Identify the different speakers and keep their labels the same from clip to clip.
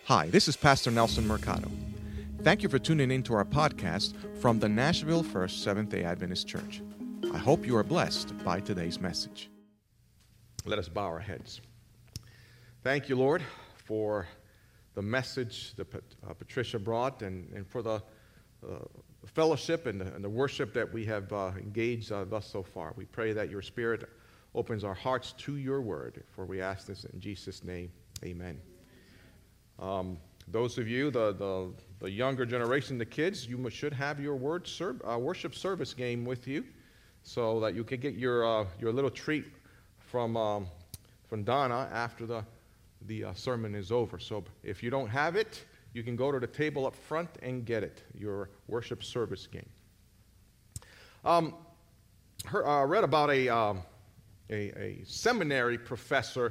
Speaker 1: Hi, this is Pastor Nelson Mercado. Thank you for tuning in to our podcast from the Nashville First Seventh-day Adventist Church. I hope you are blessed by today's message. Let us bow our heads. Thank you, Lord, for the message that Patricia brought and for the fellowship and the worship that we have engaged thus so far. We pray that your Spirit opens our hearts to your word, for we ask this in Jesus' name. Amen. Those of you, the younger generation, the kids, you should have your worship service game with you, so that you can get your little treat from Donna after the sermon is over. So if you don't have it, you can go to the table up front and get it, your worship service game. I read about a seminary professor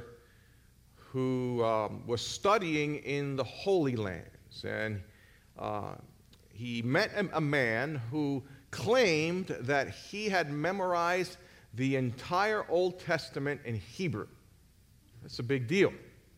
Speaker 1: who was studying in the Holy Lands, and he met a man who claimed that he had memorized the entire Old Testament in Hebrew. That's a big deal.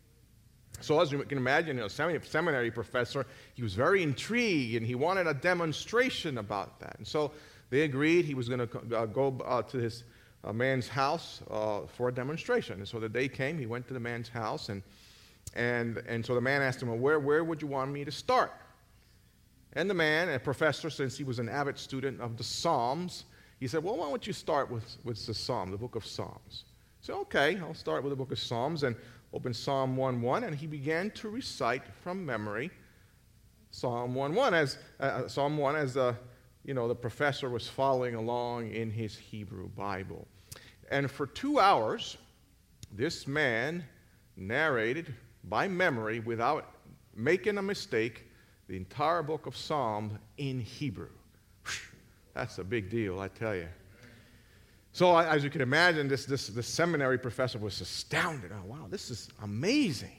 Speaker 1: So as you can imagine, a seminary professor, he was very intrigued, and he wanted a demonstration about that. And so they agreed he was going to go to this man's house for a demonstration. And so the day came, he went to the man's house, and so the man asked him, well, where would you want me to start? And the man, a professor, since he was an avid student of the Psalms, he said, well, why don't you start with the Psalm, the book of Psalms? So, okay, I'll start with the book of Psalms, and open Psalm 1:1, and he began to recite from memory Psalm 1:1 as the professor was following along in his Hebrew Bible. And for 2 hours, this man narrated by memory, without making a mistake, the entire book of Psalms in Hebrew. That's a big deal, I tell you. So as you can imagine, this seminary professor was astounded. Oh, wow, this is amazing.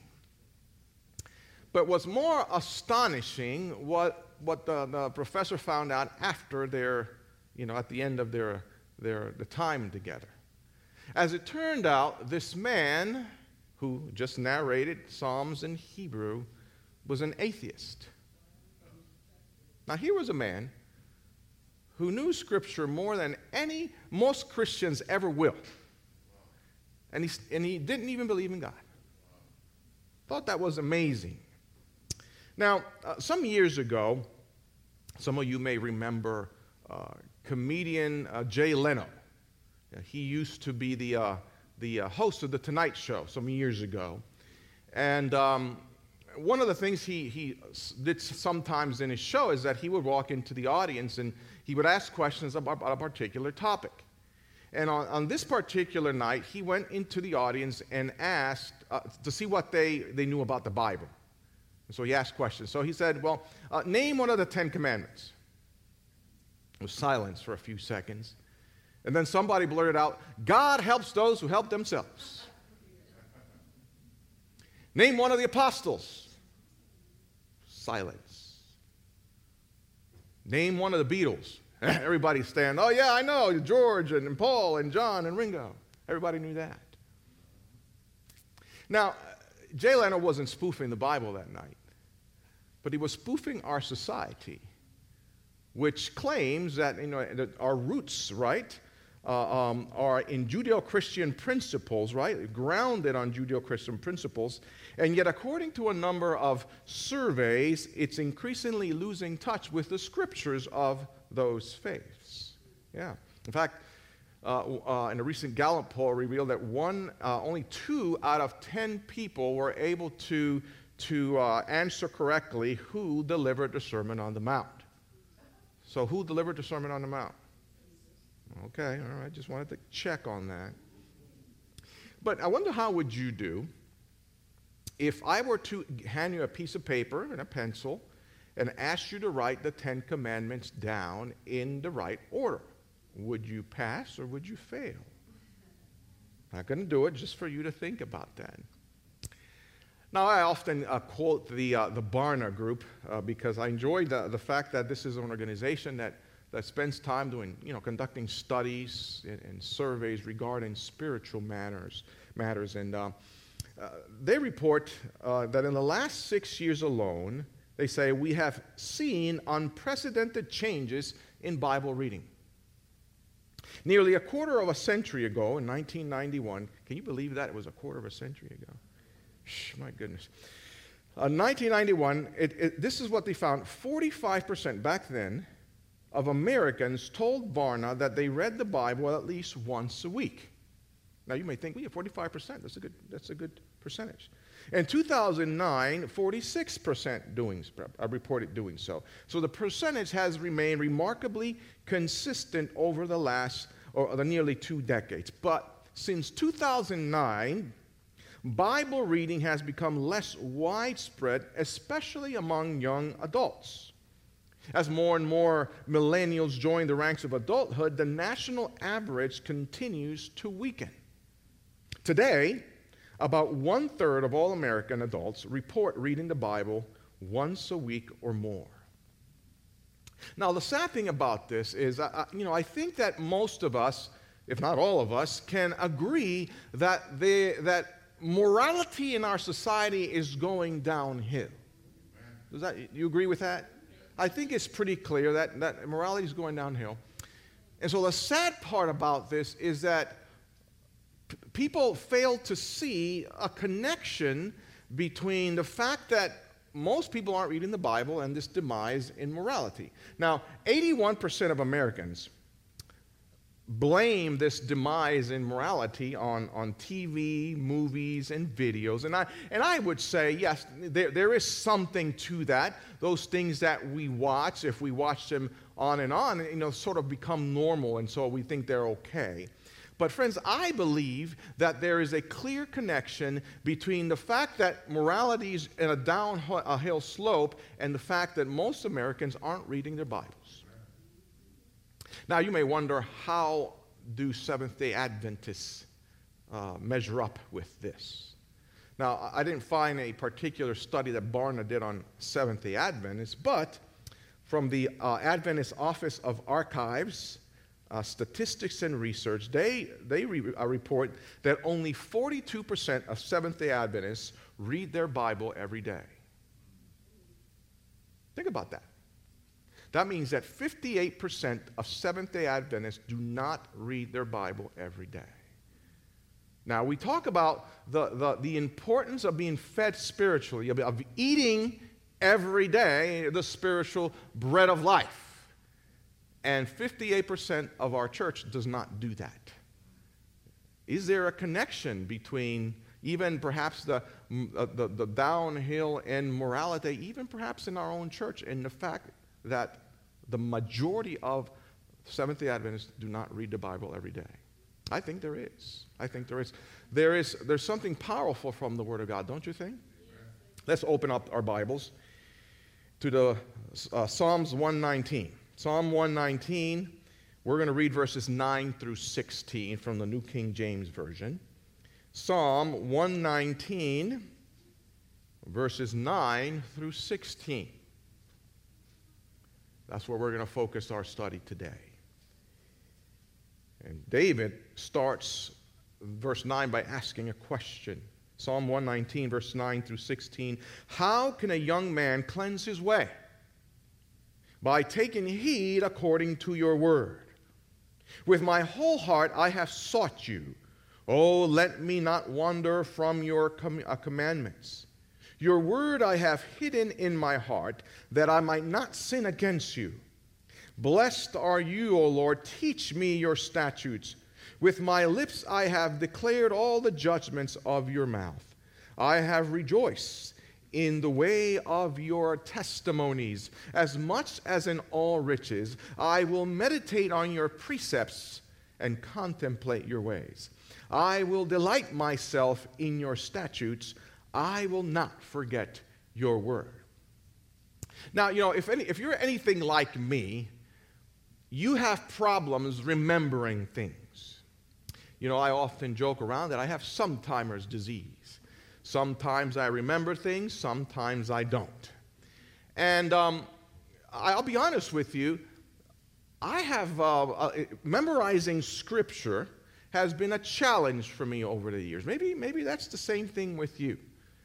Speaker 1: But what's more astonishing, what the professor found out after at the end of the time together. As it turned out, this man who just narrated Psalms in Hebrew was an atheist. Now, here was a man who knew Scripture more than most Christians ever will. And he didn't even believe in God. Thought that was amazing. Now, some years ago, some of you may remember comedian Jay Leno. He used to be the host of The Tonight Show some years ago. And one of the things he did sometimes in his show is that he would walk into the audience and he would ask questions about a particular topic. And on this particular night, he went into the audience and asked to see what they knew about the Bible. And so he asked questions. So he said, well, name one of the 10 Commandments. There was silence for a few seconds. And then somebody blurted out, God helps those who help themselves. Name one of the apostles. Silence. Name one of the Beatles. Everybody stand. Oh, yeah, I know. George and Paul and John and Ringo. Everybody knew that. Now, Jay Leno wasn't spoofing the Bible that night, but he was spoofing our society, which claims that that our roots, right, are in Judeo-Christian principles, right, grounded on Judeo-Christian principles, and yet according to a number of surveys, it's increasingly losing touch with the scriptures of those faiths. Yeah. In fact, in a recent Gallup poll revealed that only 2 out of 10 people were able to answer correctly who delivered the Sermon on the Mount. So who delivered the Sermon on the Mount? Okay, all right, just wanted to check on that. But I wonder how would you do if I were to hand you a piece of paper and a pencil and ask you to write the 10 Commandments down in the right order? Would you pass or would you fail? Not going to do it, just for you to think about that. Now, I often quote the Barna Group because I enjoy the fact that this is an organization that spends time doing, conducting studies and surveys regarding spiritual matters. And they report that in the last 6 years alone, they say we have seen unprecedented changes in Bible reading. Nearly a quarter of a century ago, in 1991, can you believe that? It was a quarter of a century ago. My goodness. 1991, this is what they found. 45% back then of Americans told Barna that they read the Bible at least once a week. Now you may think, well, yeah, 45%, that's a good percentage. In 2009, 46% reported doing so. So the percentage has remained remarkably consistent over the nearly 2 decades. But since 2009, Bible reading has become less widespread, especially among young adults. As more and more millennials join the ranks of adulthood, the national average continues to weaken. Today, about 1/3 of all American adults report reading the Bible once a week or more. Now, the sad thing about this is, I think that most of us, if not all of us, can agree that morality in our society is going downhill. You agree with that? I think it's pretty clear that morality is going downhill. And so the sad part about this is that people fail to see a connection between the fact that most people aren't reading the Bible and this demise in morality. Now, 81% of Americans blame this demise in morality on TV, movies, and videos. And I would say, yes, there is something to that. Those things that we watch, if we watch them on and on, sort of become normal, and so we think they're okay. But friends, I believe that there is a clear connection between the fact that morality is in a downhill slope and the fact that most Americans aren't reading their Bibles. Now, you may wonder, how do Seventh-day Adventists measure up with this? Now, I didn't find a particular study that Barna did on Seventh-day Adventists, but from the Adventist Office of Archives, Statistics and Research, they report that only 42% of Seventh-day Adventists read their Bible every day. Think about that. That means that 58% of Seventh-day Adventists do not read their Bible every day. Now, we talk about the importance of being fed spiritually, of eating every day the spiritual bread of life. And 58% of our church does not do that. Is there a connection between even perhaps the downhill in morality, even perhaps in our own church, and the fact that the majority of Seventh-day Adventists do not read the Bible every day? I think there is. There's something powerful from the Word of God, don't you think? Let's open up our Bibles to the Psalms 119. Psalm 119, we're going to read verses 9 through 16 from the New King James Version. Psalm 119, verses 9 through 16. That's where we're going to focus our study today. And David starts verse 9 by asking a question. Psalm 119, verse 9 through 16. How can a young man cleanse his way? By taking heed according to your word. With my whole heart I have sought you. Oh, let me not wander from your commandments. Your word I have hidden in my heart, that I might not sin against you. Blessed are you, O Lord. Teach me your statutes. With my lips I have declared all the judgments of your mouth. I have rejoiced in the way of your testimonies, as much as in all riches. I will meditate on your precepts and contemplate your ways. I will delight myself in your statutes. I will not forget your word. Now, if you're anything like me, you have problems remembering things. I often joke around that I have sometimer's disease. Sometimes I remember things, sometimes I don't. And I'll be honest with you, I have memorizing Scripture has been a challenge for me over the years. Maybe that's the same thing with you.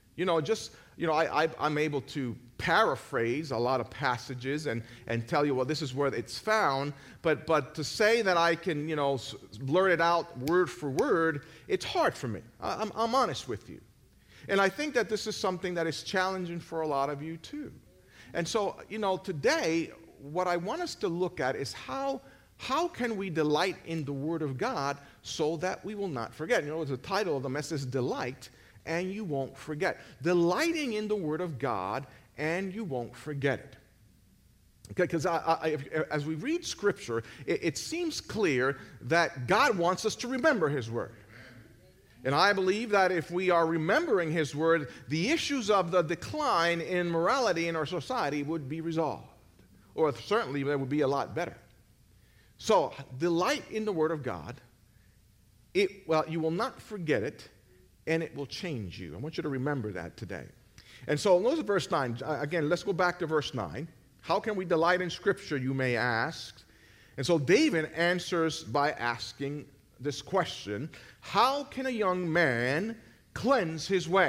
Speaker 1: I'm able to paraphrase a lot of passages and tell you, well, this is where it's found, but to say that I can, blurt it out word for word, it's hard for me. I'm honest with you. And I think that this is something that is challenging for a lot of you too. And so, today, what I want us to look at is how can we delight in the Word of God so that we will not forget? The title of the message is Delight, and you won't forget. Delighting in the Word of God, and you won't forget it. Okay, because as we read Scripture, it seems clear that God wants us to remember His Word. And I believe that if we are remembering His Word, the issues of the decline in morality in our society would be resolved. Or certainly they would be a lot better. So, delight in the Word of God. You will not forget it, and it will change you. I want you to remember that today. And so, notice verse 9. Again, let's go back to verse 9. How can we delight in Scripture, you may ask? And so, David answers by asking this question: how can a young man cleanse his way?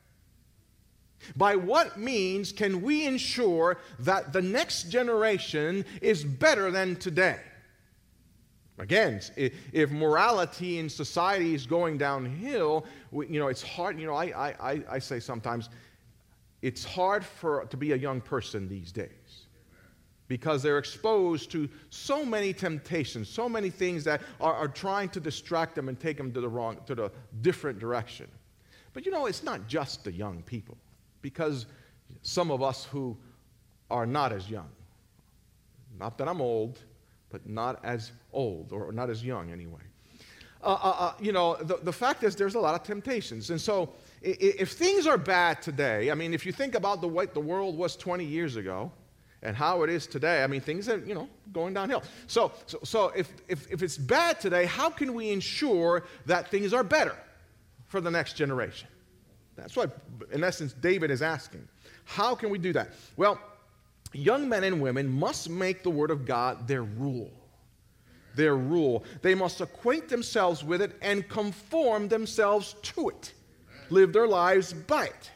Speaker 1: By what means can we ensure that the next generation is better than today? Again, if morality in society is going downhill, it's hard. I say sometimes it's hard to be a young person these days because they're exposed to so many temptations, so many things that are trying to distract them and take them to the different direction. But it's not just the young people, because some of us who are not as young, not that I'm old, but not as old, or not as young anyway. The fact is there's a lot of temptations. And so if things are bad today, if you think about the way the world was 20 years ago and how it is today, things are, going downhill. So if it's bad today, how can we ensure that things are better for the next generation? That's what, in essence, David is asking. How can we do that? Well, young men and women must make the Word of God their rule. Their rule. They must acquaint themselves with it and conform themselves to it. Live their lives by it.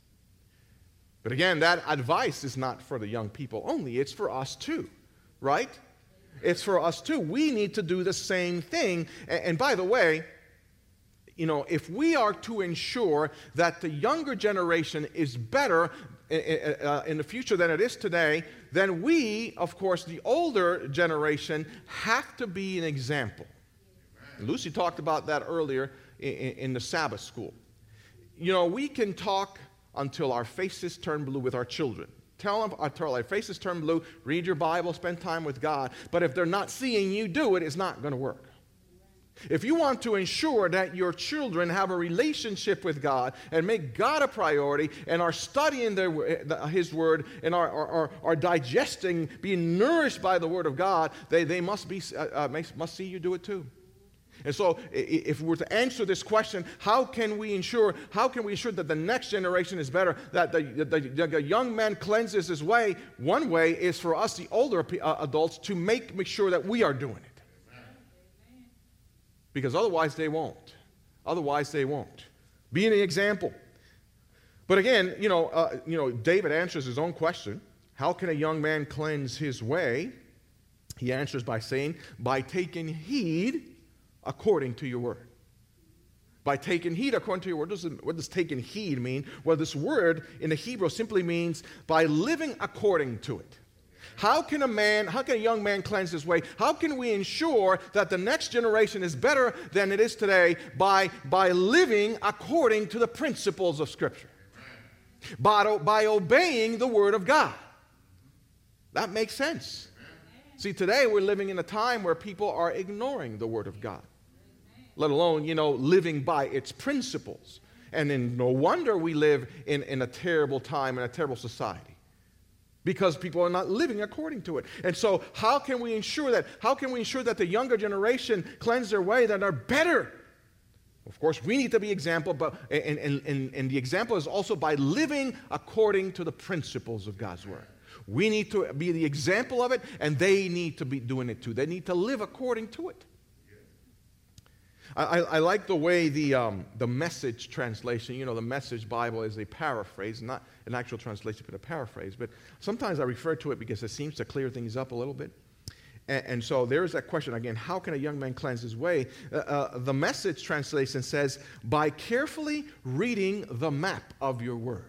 Speaker 1: But again, that advice is not for the young people only. It's for us too, right? It's for us too. We need to do the same thing. And by the way, if we are to ensure that the younger generation is better in the future than it is today, then we, of course, the older generation, have to be an example. Lucy talked about that earlier in the Sabbath school. We can talk until our faces turn blue with our children. Tell them until our faces turn blue, read your Bible, spend time with God. But if they're not seeing you do it, it's not going to work. If you want to ensure that your children have a relationship with God and make God a priority and are studying His Word and are digesting, being nourished by the Word of God, they must see you do it too. And so if we were to answer this question, how can we ensure that the next generation is better, that the young man cleanses his way? One way is for us, the older adults, to make sure that we are doing it. Because otherwise they won't. Be an example. But again, David answers his own question. How can a young man cleanse his way? He answers by saying, by taking heed according to your word. By taking heed according to your word. What does taking heed mean? Well, this word in the Hebrew simply means by living according to it. How can a young man cleanse his way? How can we ensure that the next generation is better than it is today? By living according to the principles of Scripture. By obeying the Word of God. That makes sense. See, today we're living in a time where people are ignoring the Word of God. Let alone, living by its principles. And then no wonder we live in a terrible time, in a terrible society. Because people are not living according to it. And so how can we ensure that? How can we ensure that the younger generation cleanse their way, that are better? Of course, we need to be example, but and the example is also by living according to the principles of God's Word. We need to be the example of it, and they need to be doing it too. They need to live according to it. I like the way the Message translation, the Message Bible is a paraphrase, not an actual translation, but a paraphrase. But sometimes I refer to it because it seems to clear things up a little bit. And so there's that question again, how can a young man cleanse his way? The Message translation says, by carefully reading the map of your word.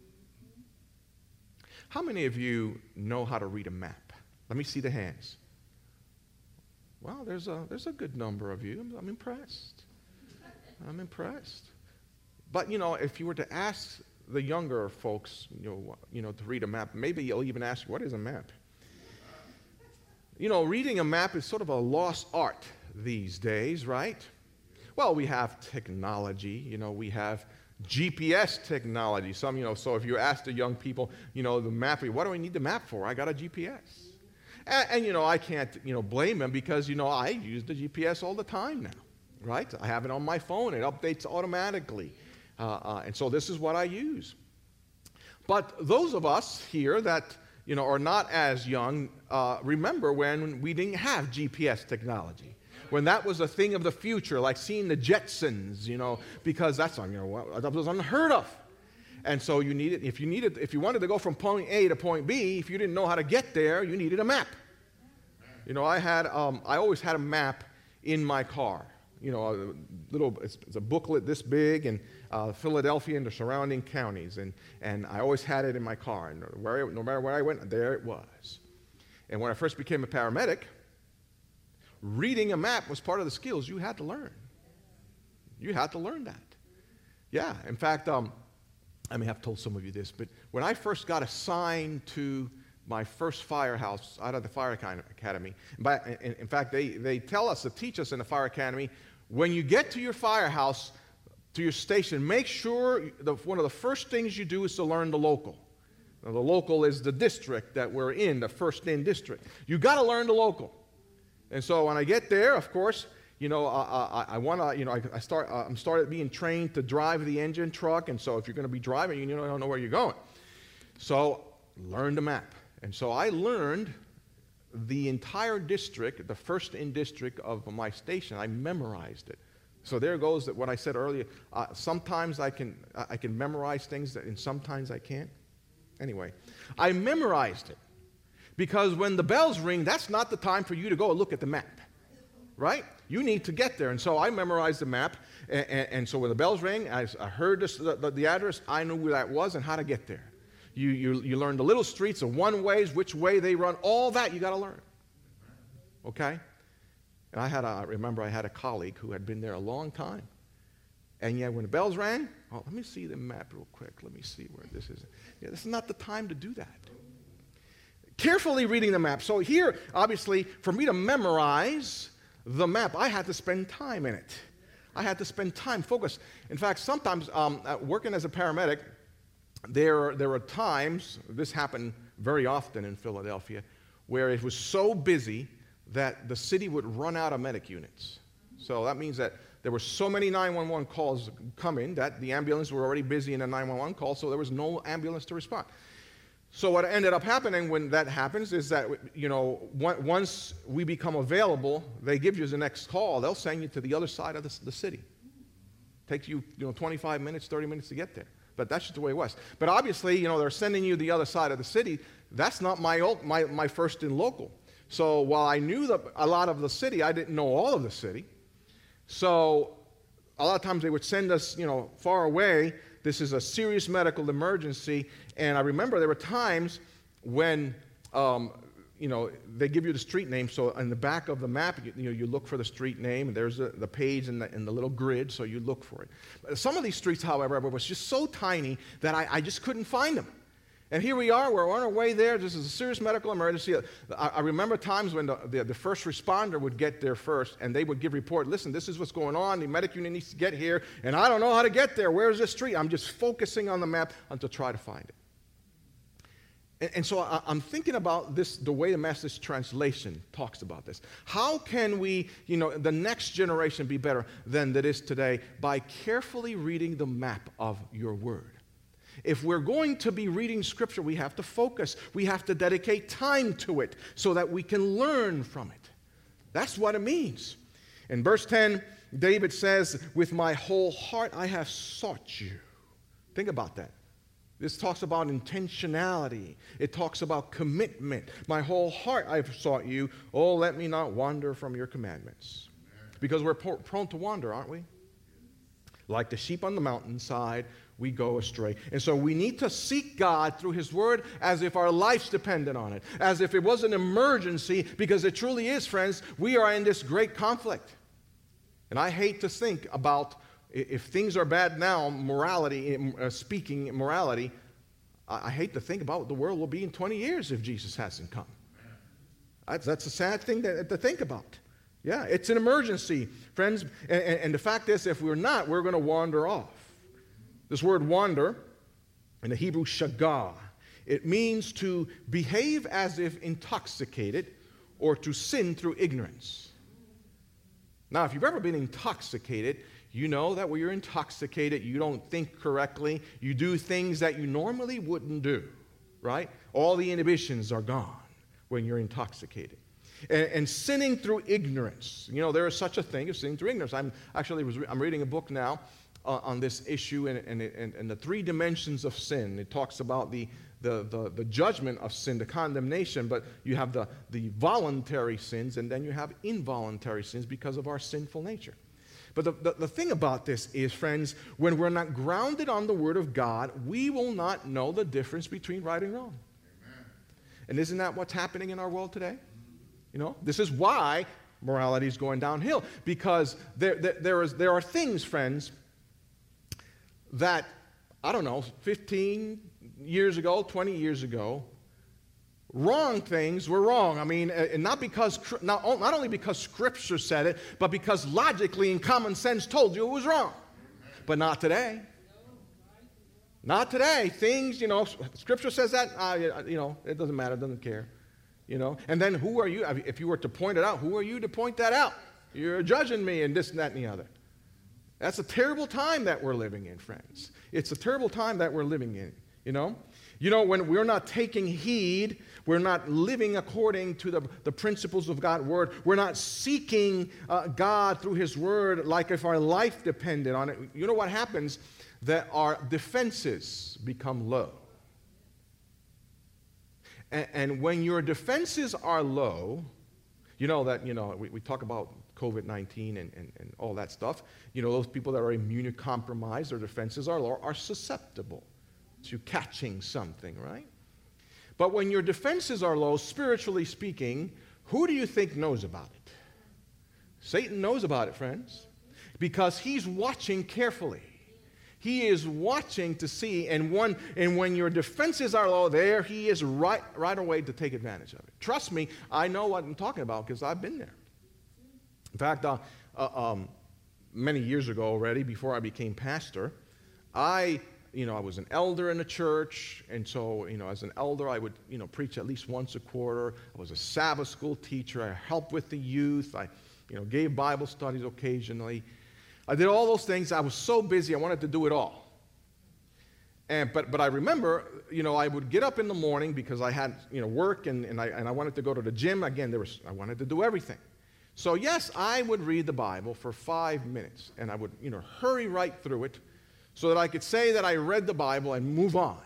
Speaker 1: How many of you know how to read a map? Let me see the hands. Well, there's a good number of you. I'm impressed. I'm impressed. But, if you were to ask the younger folks, to read a map, maybe you'll even ask, what is a map? Reading a map is sort of a lost art these days, right? Well, we have technology, we have GPS technology. So if you ask the young people, the map, what do I need the map for? I got a GPS. And I can't, blame them because, I use the GPS all the time now, right? I have it on my phone. It updates automatically. And so this is what I use. But those of us here that, are not as young, remember when we didn't have GPS technology. When that was a thing of the future, like seeing the Jetsons, because that's that was unheard of. And so if you wanted to go from point A to point B, if you didn't know how to get there, you needed a map. I always had a map in my car. It's a booklet this big, and Philadelphia and the surrounding counties, and I always had it in my car, and no matter where I went, there it was. And when I first became a paramedic, reading a map was part of the skills you had to learn. You had to learn that. Yeah, in fact, I may have told some of you this, but when I first got assigned to my first firehouse out of the fire academy, in fact, they tell us, to teach us in the fire academy, when you get to your firehouse, to your station, make sure one of the first things you do is to learn the local. Now, the local is the district that we're in, the first in district. You got to learn the local. And so when I get there, of course, I'm started being trained to drive the engine truck, and so if you're going to be driving, you don't know where you're going. So learn the map. And so I learned the entire district, the first in district of my station. I memorized it. So there goes what I said earlier. Sometimes I can memorize things, and sometimes I can't. Anyway, I memorized it because when the bells ring, that's not the time for you to go look at the map, right? You need to get there. And so I memorized the map, and so when the bells rang, I heard the address, I knew where that was and how to get there. You learn the little streets, the one-ways, which way they run, all that you got to learn, okay? And I remember I had a colleague who had been there a long time, and yet when the bells rang, let me see the map real quick. Let me see where this is. Yeah, this is not the time to do that. Carefully reading the map. So here, obviously, for me to memorize the map, I had to spend time in it. I had to spend time, focus. In fact, sometimes working as a paramedic, there are times, this happened very often in Philadelphia, where it was so busy that the city would run out of medic units. So that means that there were so many 911 calls coming that the ambulance were already busy in a 911 call, so there was no ambulance to respond. So what ended up happening when that happens is that, once we become available, they give you the next call. They'll send you to the other side of the city. Takes you, 25 minutes, 30 minutes to get there. But that's just the way it was. But obviously, they're sending you the other side of the city. That's not my first in local. So while I knew a lot of the city, I didn't know all of the city. So a lot of times they would send us, far away. This is a serious medical emergency. And I remember there were times when, they give you the street name. So in the back of the map, you look for the street name. And there's the page in the little grid, so you look for it. But some of these streets, however, was just so tiny that I just couldn't find them. And here we are, we're on our way there. This is a serious medical emergency. I remember times when the first responder would get there first, and they would give report, listen, this is what's going on, the medic unit needs to get here, and I don't know how to get there. Where's the street? I'm just focusing on the map until try to find it. And so I'm thinking about this, the way the Message translation talks about this. How can we, the next generation be better than it is today? By carefully reading the map of your word. If we're going to be reading Scripture, we have to focus. We have to dedicate time to it so that we can learn from it. That's what it means. In verse 10, David says, with my whole heart I have sought you. Think about that. This talks about intentionality. It talks about commitment. My whole heart I've sought you. Oh, let me not wander from your commandments. Because we're prone to wander, aren't we? Like the sheep on the mountainside, we go astray. And so we need to seek God through His Word as if our life's dependent on it, as if it was an emergency, because it truly is, friends. We are in this great conflict. And I hate to think about, if things are bad now, speaking morality, I hate to think about what the world will be in 20 years if Jesus hasn't come. That's a sad thing to think about. Yeah, it's an emergency, friends. And the fact is, if we're not, we're going to wander off. This word wander, in the Hebrew shagah, it means to behave as if intoxicated or to sin through ignorance. Now, if you've ever been intoxicated, you know that when you're intoxicated, you don't think correctly. You do things that you normally wouldn't do, right? All the inhibitions are gone when you're intoxicated. And sinning through ignorance. You know, there is such a thing as sinning through ignorance. I'm reading a book now on this issue and the three dimensions of sin. It talks about the judgment of sin, the condemnation, but you have the voluntary sins, and then you have involuntary sins because of our sinful nature. But the thing about this is, friends, when we're not grounded on the Word of God, we will not know the difference between right and wrong. Amen. And isn't that what's happening in our world today? You know, this is why morality is going downhill, because there are things, friends, that, I don't know, 15 years ago, 20 years ago, wrong things were wrong. I mean, not only because Scripture said it, but because logically and common sense told you it was wrong. But not today. Not today. Things, you know, Scripture says that, you know, it doesn't matter, it doesn't care. You know, and then who are you? If you were to point it out, who are you to point that out? You're judging me and this and that and the other. That's a terrible time that we're living in, friends. It's a terrible time that we're living in, you know. You know, when we're not taking heed, we're not living according to the principles of God's Word, we're not seeking God through His Word like if our life depended on it, you know what happens? That our defenses become low. And when your defenses are low, you know that, you know, we talk about COVID-19 and all that stuff. You know, those people that are immunocompromised, their defenses are low, are susceptible to catching something, right? But when your defenses are low, spiritually speaking, who do you think knows about it? Satan knows about it, friends, because he's watching carefully. He is watching to see, and when your defenses are low, there he is right away to take advantage of it. Trust me, I know what I'm talking about because I've been there. In fact, many years ago already, before I became pastor, I was an elder in the church, and so, you know, as an elder, I would, you know, preach at least once a quarter. I was a Sabbath school teacher. I helped with the youth. I, you know, gave Bible studies occasionally. I did all those things. I was so busy, I wanted to do it all. But I remember, you know, I would get up in the morning because I had, you know, work and I wanted to go to the gym. Again, I wanted to do everything. So yes, I would read the Bible for 5 minutes, and I would, you know, hurry right through it so that I could say that I read the Bible and move on.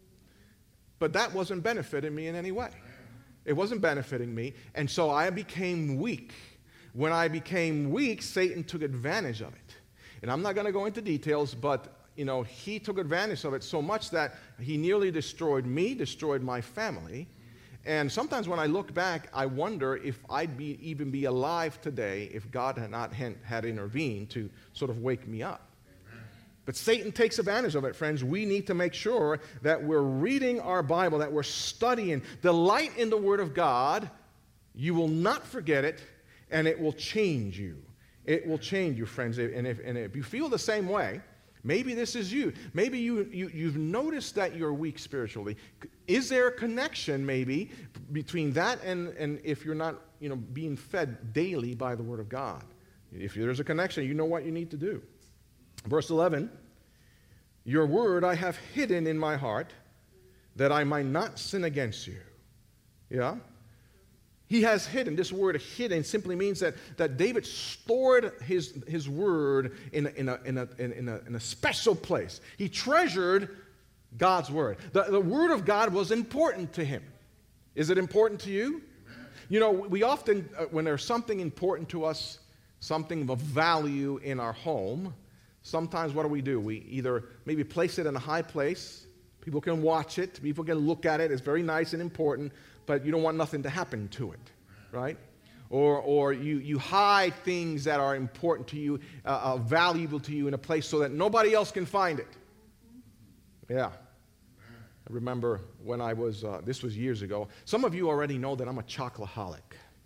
Speaker 1: But that wasn't benefiting me in any way. It wasn't benefiting me, and so I became weak. When I became weak, Satan took advantage of it. And I'm not going to go into details, but, you know, he took advantage of it so much that he nearly destroyed me, destroyed my family. And sometimes when I look back, I wonder if I'd even be alive today if God had not had intervened to sort of wake me up. Amen. But Satan takes advantage of it, friends. We need to make sure that we're reading our Bible, that we're studying. Delight in the Word of God. You will not forget it, and it will change you. It will change you, friends. And if you feel the same way, maybe this is you. Maybe you've noticed that you're weak spiritually. Is there a connection, maybe, between that and if you're not, you know, being fed daily by the Word of God? If there's a connection, you know what you need to do. Verse 11, your word I have hidden in my heart that I might not sin against you. Yeah? He has hidden. This word hidden simply means that David stored his word in a special place. He treasured God's word. The word of God was important to him. Is it important to you? You know, we often, when there's something important to us, something of value in our home, sometimes what do? We either maybe place it in a high place. People can watch it. People can look at it. It's very nice and important, but you don't want nothing to happen to it, right? Or you hide things that are important to you, valuable to you in a place so that nobody else can find it. Yeah. I remember when I was, this was years ago. Some of you already know that I'm a chocoholic.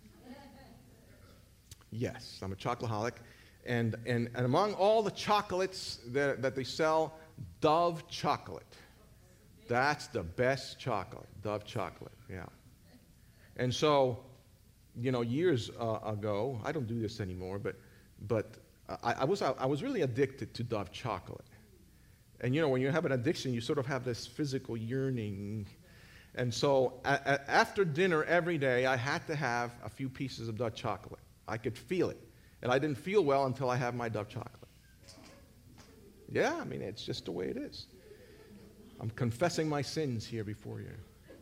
Speaker 1: Yes, I'm a chocoholic. And among all the chocolates that they sell, Dove chocolate. That's the best chocolate, Dove chocolate, yeah. And so, you know, years ago, I don't do this anymore, but I was really addicted to Dove chocolate. And, you know, when you have an addiction, you sort of have this physical yearning. And so after dinner every day, I had to have a few pieces of Dove chocolate. I could feel it. And I didn't feel well until I had my Dove chocolate. Yeah, I mean, it's just the way it is. I'm confessing my sins here before you.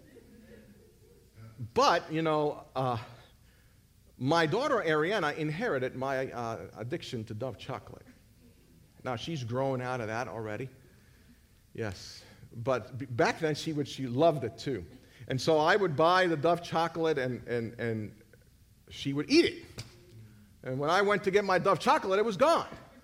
Speaker 1: But, you know, my daughter Ariana inherited my addiction to Dove chocolate. Now, she's grown out of that already. Yes. But back then, she loved it too. And so I would buy the Dove chocolate and she would eat it. And when I went to get my Dove chocolate, it was gone.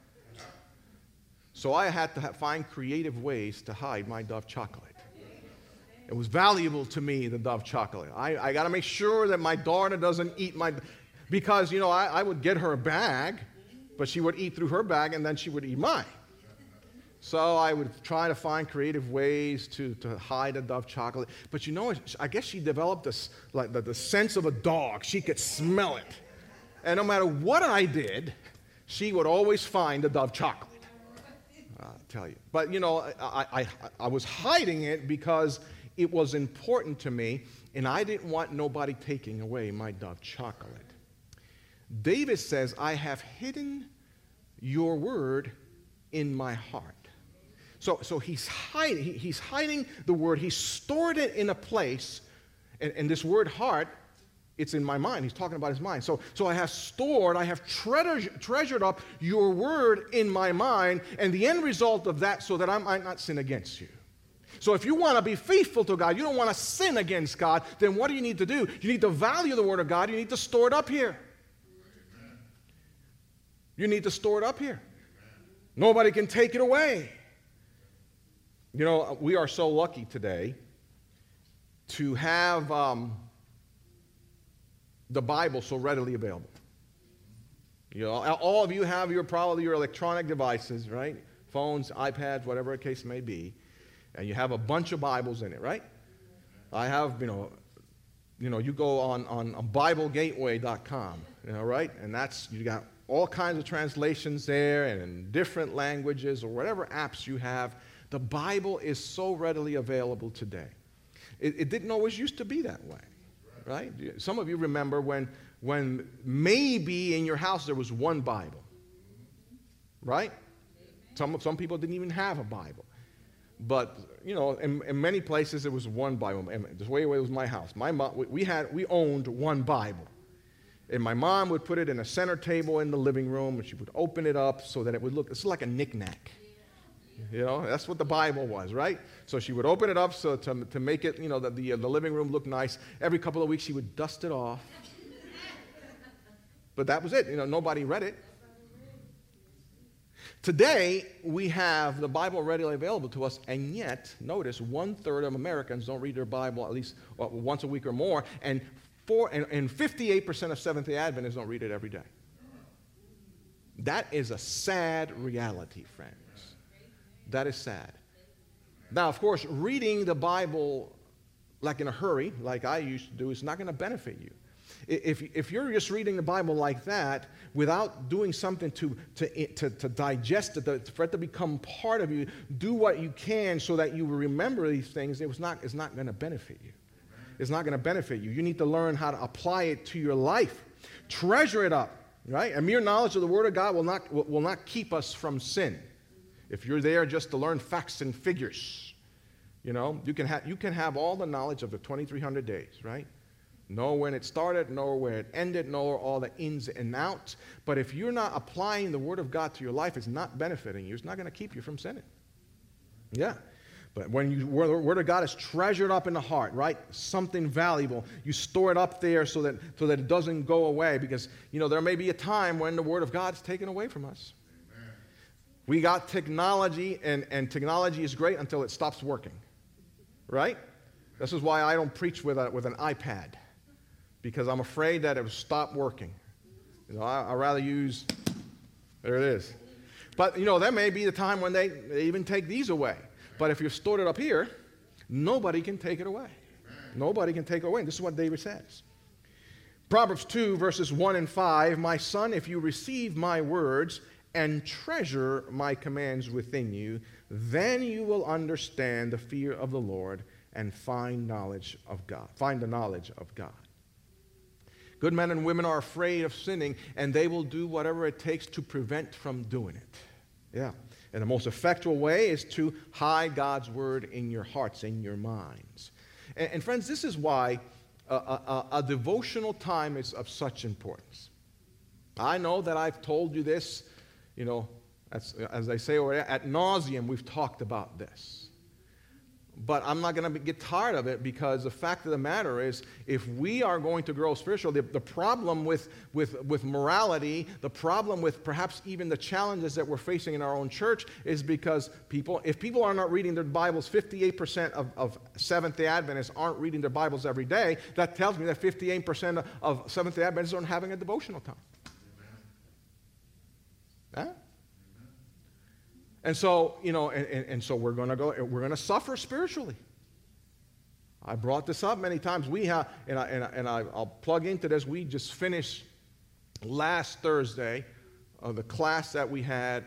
Speaker 1: So I had to find creative ways to hide my Dove chocolate. It was valuable to me, the Dove chocolate. I got to make sure that my daughter doesn't eat because, you know, I would get her a bag, but she would eat through her bag and then she would eat mine. So I would try to find creative ways to hide the Dove chocolate. But you know, I guess she developed this, like the sense of a dog. She could smell it. And no matter what I did, she would always find the Dove chocolate. I'll tell you. But, you know, I was hiding it because it was important to me, and I didn't want nobody taking away my Dove chocolate. David says, I have hidden your word in my heart. So he's hiding the word. He stored it in a place, and this word heart, it's in my mind. He's talking about his mind. So I have treasured up your word in my mind, and the end result of that so that I might not sin against you. So if you want to be faithful to God, you don't want to sin against God, then what do you need to do? You need to value the word of God. You need to store it up here. You need to store it up here. Nobody can take it away. You know, we are so lucky today to have the Bible so readily available. You know, all of you have probably your electronic devices, right? Phones, iPads, whatever the case may be, and you have a bunch of Bibles in it, right? I have, you go on BibleGateway.com, right? And you got all kinds of translations there and in different languages or whatever apps you have. The Bible is so readily available today. It didn't always used to be that way, right? Some of you remember when maybe in your house there was one Bible, right? Some people didn't even have a Bible. But, you know, in many places it was one Bible. And the way it was my house. My mom, we owned one Bible. And my mom would put it in a center table in the living room, and she would open it up so that it would look, it's like a knick-knack. You know, that's what the Bible was, right? So she would open it up so to make it, you know, the living room look nice. Every couple of weeks she would dust it off. But that was it. You know, nobody read it. Today, we have the Bible readily available to us, and yet, notice, 1/3 of Americans don't read their Bible at least once a week or more, and 58% of Seventh-day Adventists don't read it every day. That is a sad reality, friends. That is sad. Now, of course, reading the Bible like in a hurry, like I used to do, is not going to benefit you. If you're just reading the Bible like that without doing something to digest it, for it to become part of you, do what you can so that you will remember these things, it's not going to benefit you. is not going to benefit you. You need to learn how to apply it to your life. Treasure it up, right? A mere knowledge of the Word of God will not keep us from sin. If you're there just to learn facts and figures, you can have all the knowledge of the 2,300 days, right? Know when it started, know where it ended, know all the ins and outs. But if you're not applying the Word of God to your life, it's not benefiting you. It's not going to keep you from sinning. Yeah. But when the Word of God is treasured up in the heart, right? Something valuable. You store it up there so that it doesn't go away. Because, there may be a time when the Word of God is taken away from us. Amen. We got technology, and technology is great until it stops working. Right? This is why I don't preach with an iPad. Because I'm afraid that it will stop working. I'd rather use, there it is. But, there may be the time when they even take these away. But if you've stored it up here, nobody can take it away. Nobody can take it away. And this is what David says. Proverbs 2, verses 1 and 5, "My son, if you receive my words and treasure my commands within you, then you will understand the fear of the Lord and find knowledge of God." Find the knowledge of God. Good men and women are afraid of sinning, and they will do whatever it takes to prevent from doing it. Yeah. And the most effectual way is to hide God's word in your hearts, in your minds. And friends, this is why a devotional time is of such importance. I know that I've told you this, as they say over there, ad nauseum, we've talked about this. But I'm not going to get tired of it, because the fact of the matter is, if we are going to grow spiritually, the problem with morality, the problem with perhaps even the challenges that we're facing in our own church is because if people are not reading their Bibles, 58% of Seventh-day Adventists aren't reading their Bibles every day. That tells me that 58% of Seventh-day Adventists aren't having a devotional time. Huh? And so, so we're going to suffer spiritually. I brought this up many times. We have, I'll plug into this. We just finished last Thursday the class that we had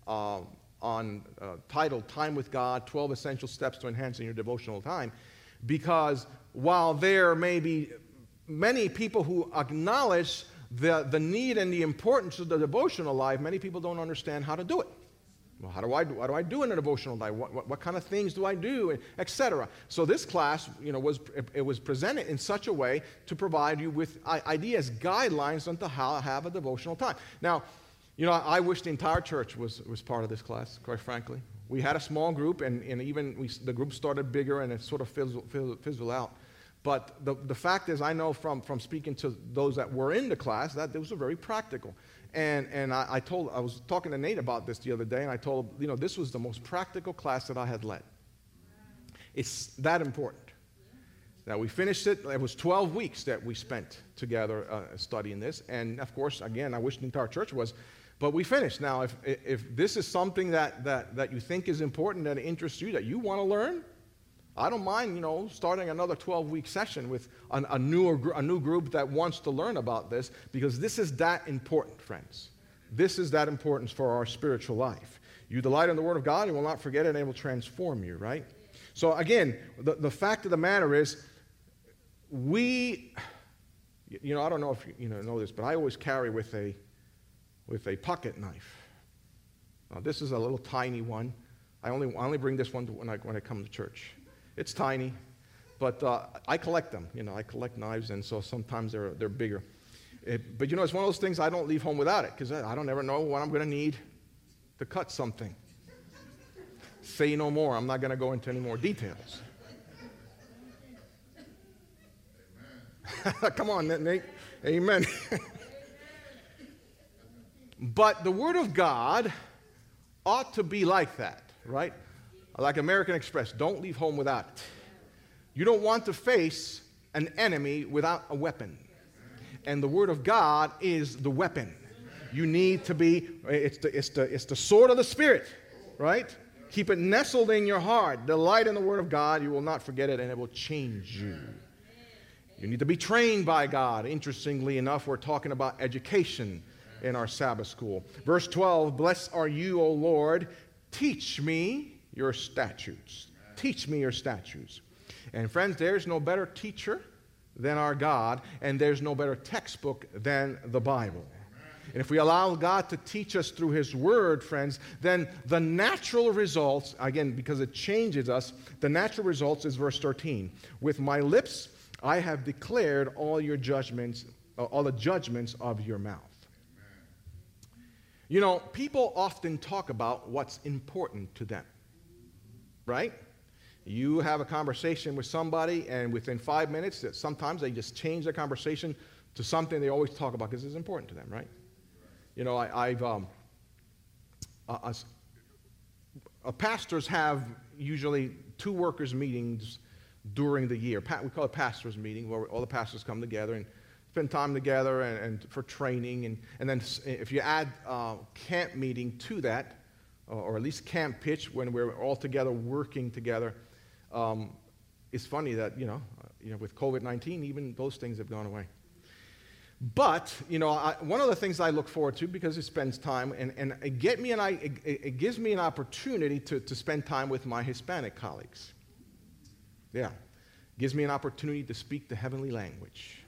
Speaker 1: titled "Time with God: 12 Essential Steps to Enhancing Your Devotional Time," because while there may be many people who acknowledge the need and the importance of the devotional life, many people don't understand how to do it. Well, how do I do in a devotional life? What kind of things do I do, etc. So this class, was presented in such a way to provide you with ideas, guidelines on how to have a devotional time. Now, I wish the entire church was part of this class, quite frankly. We had a small group, and even the group started bigger, and it sort of fizzled out. But the fact is, I know from speaking to those that were in the class that those were very practical. And I was talking to Nate about this the other day, and I told him, this was the most practical class that I had led. It's that important. Now, we finished it. It was 12 weeks that we spent together studying this. And, of course, again, I wish the entire church was. But we finished. Now, if this is something that you think is important, that interests you, that you want to learn, I don't mind, starting another 12-week session with a new group that wants to learn about this, because this is that important, friends. This is that importance for our spiritual life. You delight in the Word of God, you will not forget it, and it will transform you, right? So again, the fact of the matter is, I don't know if you know this, but I always carry with a pocket knife. Now, this is a little tiny one. I only bring this one when I come to church. It's tiny, but I collect them. I collect knives, and so sometimes they're bigger. But it's one of those things I don't leave home without it, because I don't ever know what I'm going to need to cut something. Say no more. I'm not going to go into any more details. Come on, Nate. Amen. But the Word of God ought to be like that, right? Like American Express, don't leave home without it. You don't want to face an enemy without a weapon. And the Word of God is the weapon. You need to be, it's the sword of the Spirit, right? Keep it nestled in your heart. Delight in the Word of God. You will not forget it, and it will change you. You need to be trained by God. Interestingly enough, we're talking about education in our Sabbath school. Verse 12, "Blessed are you, O Lord. Teach me your statutes." Teach me your statutes. And friends, there's no better teacher than our God, and there's no better textbook than the Bible. And if we allow God to teach us through His Word, friends, then the natural results, again, because it changes us, the natural results is verse 13. With my lips I have declared all your judgments, all the judgments of your mouth. You know, people often talk about what's important to them, right? You have a conversation with somebody, and within 5 minutes, sometimes they just change the conversation to something they always talk about because it's important to them, right? You know, pastors have usually 2 workers' meetings during the year. We call it pastors' meeting, where all the pastors come together and spend time together and for training. And then if you add camp meeting to that, or at least camp pitch, when we're all together working together, it's funny that, you know, with COVID-19, even those things have gone away. But, you know, one of the things I look forward to, because it spends time, and it gives me an opportunity to spend time with my Hispanic colleagues. Yeah. It gives me an opportunity to speak the heavenly language.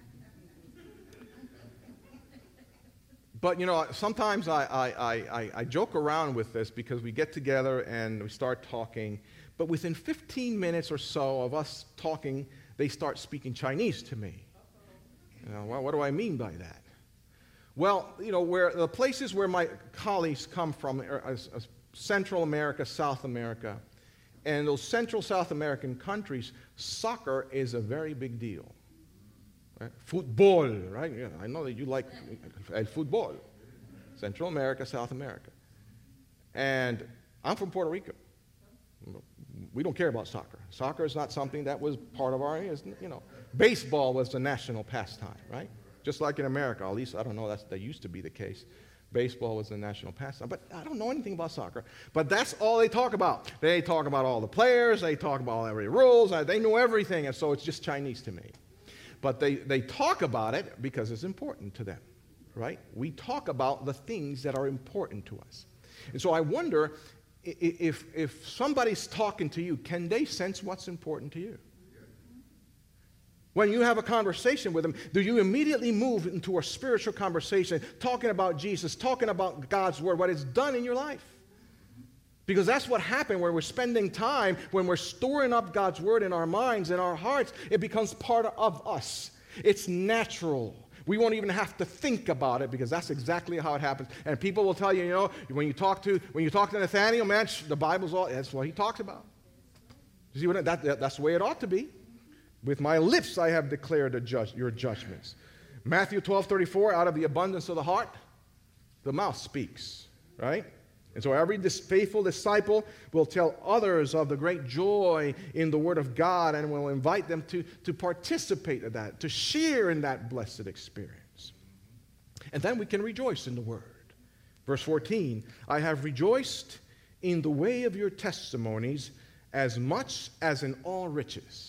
Speaker 1: But, you know, sometimes I joke around with this because we get together and we start talking, but within 15 minutes or so of us talking, they start speaking Chinese to me. You know, well, what do I mean by that? Well, you know, where the places where my colleagues come from are Central America, South America, and those Central South American countries, soccer is a very big deal. Right? Football, right? Yeah, I know that you like el football. Central America, South America. And I'm from Puerto Rico. We don't care about soccer. Soccer is not something that was part of our, you know. Baseball was the national pastime, right? Just like in America, at least I don't know, that used to be the case. Baseball was the national pastime, but I don't know anything about soccer. But that's all they talk about. They talk about all the players, they talk about all the rules, they know everything, and so it's just Chinese to me. But they talk about it because it's important to them, right? We talk about the things that are important to us. And so I wonder if somebody's talking to you, can they sense what's important to you? When you have a conversation with them, do you immediately move into a spiritual conversation, talking about Jesus, talking about God's Word, what it's done in your life? Because that's what happened when we're spending time, when we're storing up God's Word in our minds and our hearts, it becomes part of us. It's natural. We won't even have to think about it because that's exactly how it happens. And people will tell you, you know, when you talk to Nathaniel, man, the Bible's all, that's what he talks about. You see what that's the way it ought to be. With my lips I have declared your judgments. Matthew 12:34, out of the abundance of the heart, the mouth speaks, right? And so every faithful disciple will tell others of the great joy in the Word of God and will invite them to participate in that, to share in that blessed experience. And then we can rejoice in the Word. Verse 14, I have rejoiced in the way of your testimonies as much as in all riches.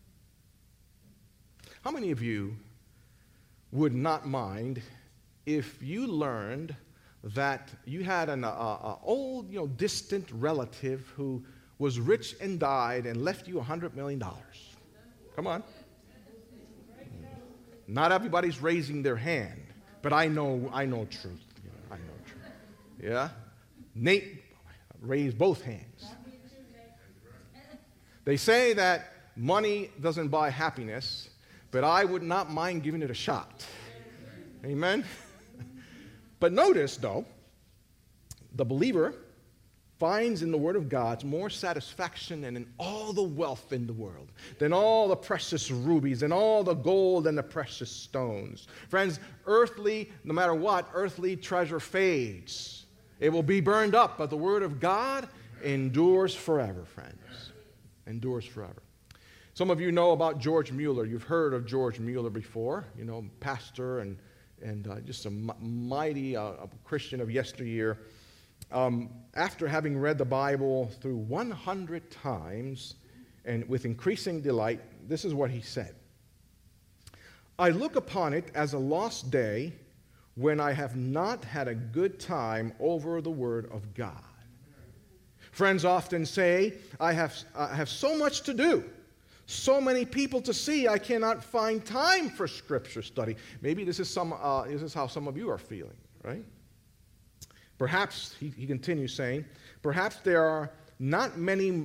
Speaker 1: How many of you would not mind if you learned that you had an old, you know, distant relative who was rich and died and left you $100 million? Come on. Not everybody's raising their hand, but I know truth. You know, I know truth. Yeah? Nate raised both hands. They say that money doesn't buy happiness, but I would not mind giving it a shot. Amen? But notice, though, the believer finds in the Word of God more satisfaction than in all the wealth in the world, than all the precious rubies and all the gold and the precious stones. Friends, earthly, no matter what, earthly treasure fades. It will be burned up, but the Word of God endures forever, friends. Endures forever. Some of you know about George Mueller. You've heard of George Mueller before, you know, pastor and just a mighty Christian of yesteryear. After having read the Bible through 100 times and with increasing delight, this is what he said. I look upon it as a lost day when I have not had a good time over the Word of God. Friends often say, I have so much to do, So many people to see, I cannot find time for Scripture study. Maybe this is how some of you are feeling, right? Perhaps, he continues saying, perhaps there are not many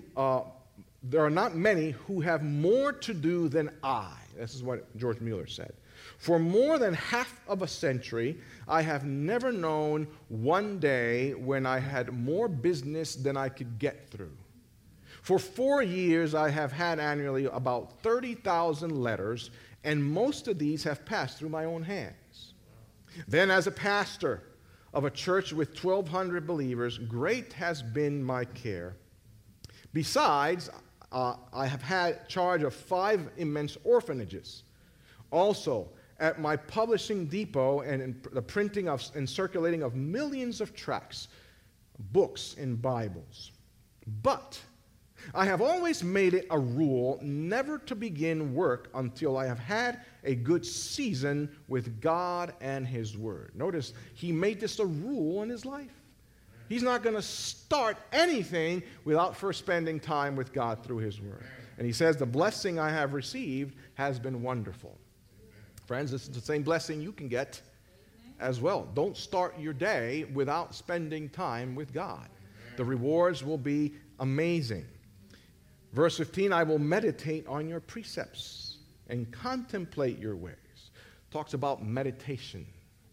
Speaker 1: who have more to do than I. This is what George Mueller said. For more than half of a century, I have never known one day when I had more business than I could get through. For 4 years, I have had annually about 30,000 letters, and most of these have passed through my own hands. Then, as a pastor of a church with 1,200 believers, great has been my care. Besides, I have had charge of 5 immense orphanages. Also, at my publishing depot and in the printing and circulating of millions of tracts, books, and Bibles. But I have always made it a rule never to begin work until I have had a good season with God and His Word. Notice, he made this a rule in his life. He's not going to start anything without first spending time with God through His Word. And he says, the blessing I have received has been wonderful. Friends, this is the same blessing you can get as well. Don't start your day without spending time with God. The rewards will be amazing. Verse 15, I will meditate on your precepts and contemplate your ways. Talks about meditation.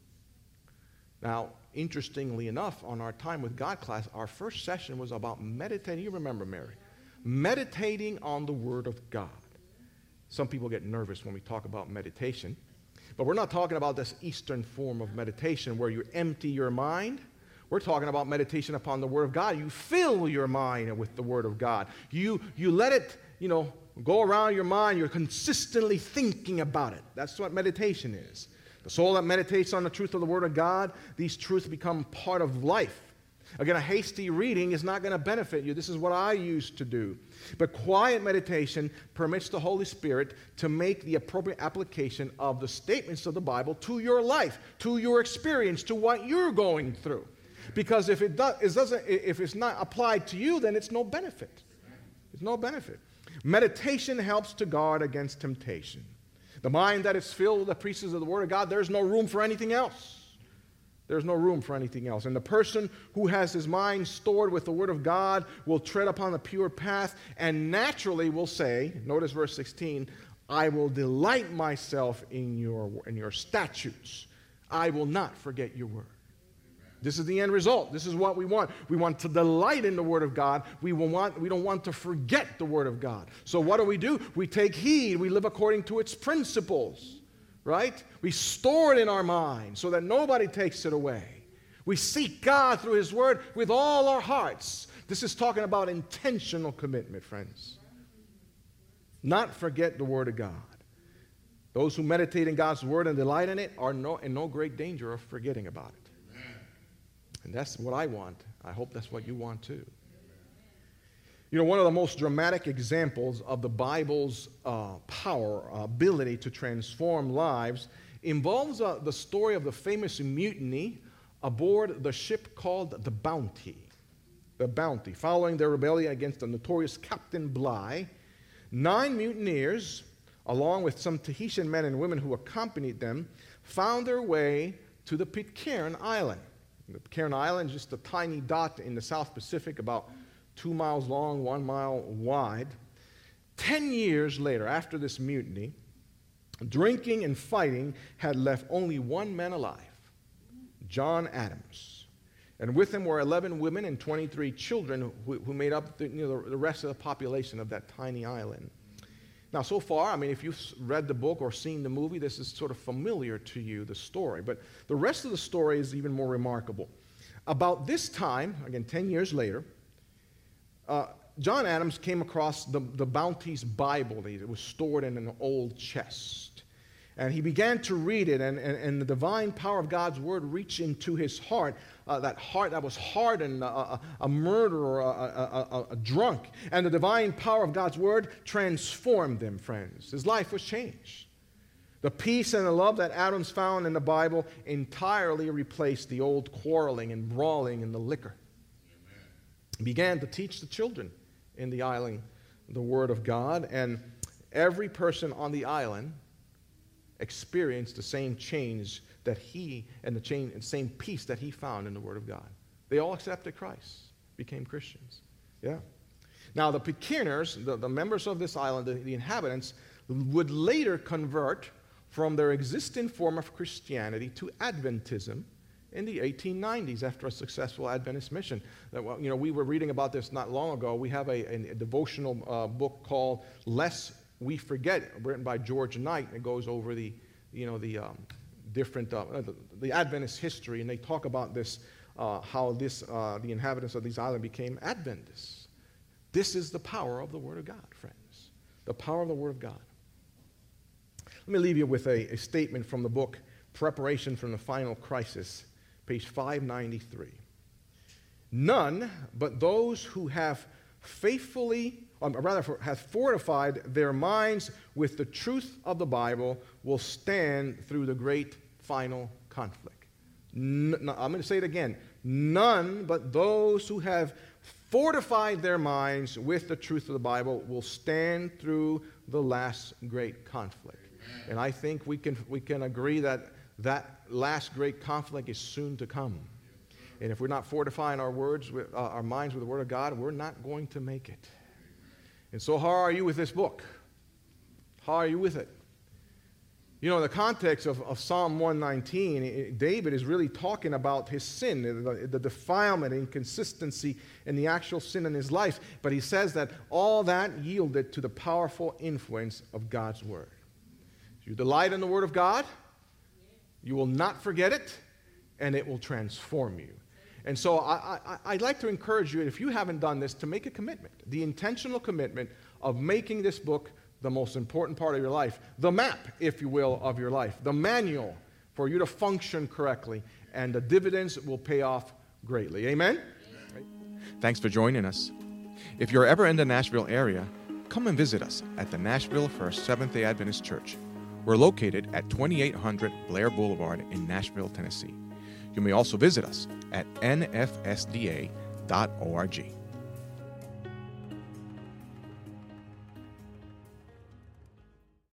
Speaker 1: Now, interestingly enough, on our Time with God class, our first session was about meditating. You remember, Mary? Meditating on the Word of God. Some people get nervous when we talk about meditation. But we're not talking about this Eastern form of meditation where you empty your mind. We're talking about meditation upon the Word of God. You fill your mind with the Word of God. You let it, go around your mind. You're consistently thinking about it. That's what meditation is. The soul that meditates on the truth of the Word of God, these truths become part of life. Again, a hasty reading is not going to benefit you. This is what I used to do. But quiet meditation permits the Holy Spirit to make the appropriate application of the statements of the Bible to your life, to your experience, to what you're going through. Because if it's not applied to you, then it's no benefit. It's no benefit. Meditation helps to guard against temptation. The mind that is filled with the precepts of the Word of God, there's no room for anything else. There's no room for anything else. And the person who has his mind stored with the Word of God will tread upon the pure path and naturally will say, notice verse 16, I will delight myself in your statutes. I will not forget your word. This is the end result. This is what we want. We want to delight in the Word of God. We don't want to forget the Word of God. So what do? We take heed. We live according to its principles, right? We store it in our mind so that nobody takes it away. We seek God through His Word with all our hearts. This is talking about intentional commitment, friends. Not forget the Word of God. Those who meditate in God's Word and delight in it are in no great danger of forgetting about it. And that's what I want. I hope that's what you want too. One of the most dramatic examples of the Bible's power, ability to transform lives, involves the story of the famous mutiny aboard the ship called the Bounty. The Bounty. Following their rebellion against the notorious Captain Bligh, 9 mutineers, along with some Tahitian men and women who accompanied them, found their way to the Pitcairn Island. The Pitcairn Island is just a tiny dot in the South Pacific, about 2 miles long, 1 mile wide. 10 years later, after this mutiny, drinking and fighting had left only one man alive, John Adams. And with him were 11 women and 23 children who made up the rest of the population of that tiny island. Now, so far, if you've read the book or seen the movie, this is sort of familiar to you, the story. But the rest of the story is even more remarkable. About this time, again, 10 years later, John Adams came across the Bounty's Bible. It was stored in an old chest. And he began to read it, and the divine power of God's Word reached into his heart, that heart that was hardened, a murderer, a drunk. And the divine power of God's Word transformed him, friends. His life was changed. The peace and the love that Adams found in the Bible entirely replaced the old quarreling and brawling and the liquor. He began to teach the children in the island the Word of God, and every person on the island experienced the same change that he, and the same peace that he found in the Word of God. They all accepted Christ, became Christians. Yeah. Now, the Pitcairners, the members of this island, the inhabitants, would later convert from their existing form of Christianity to Adventism in the 1890s after a successful Adventist mission. We were reading about this not long ago. We have a devotional book called Lest We Forget, written by George Knight. It goes over the Adventist history, and they talk about this, how the inhabitants of these islands became Adventists. This is the power of the Word of God, friends. The power of the Word of God. Let me leave you with a statement from the book Preparation for the Final Crisis, page 593. None but those who have have fortified their minds with the truth of the Bible will stand through the great final conflict. I'm going to say it again. None but those who have fortified their minds with the truth of the Bible will stand through the last great conflict. And I think we can agree that last great conflict is soon to come. And if we're not fortifying our minds with the Word of God, we're not going to make it. And so how are you with this book? How are you with it? You know, in the context of Psalm 119, David is really talking about his sin, the defilement, inconsistency, and the actual sin in his life. But he says that all that yielded to the powerful influence of God's Word. If you delight in the Word of God, you will not forget it, and it will transform you. And so I'd like to encourage you, if you haven't done this, to make a commitment, the intentional commitment of making this book the most important part of your life, the map, if you will, of your life, the manual for you to function correctly, and the dividends will pay off greatly. Amen?
Speaker 2: Thanks for joining us. If you're ever in the Nashville area, come and visit us at the Nashville First Seventh-day Adventist Church. We're located at 2800 Blair Boulevard in Nashville, Tennessee. You may also visit us at nfsda.org.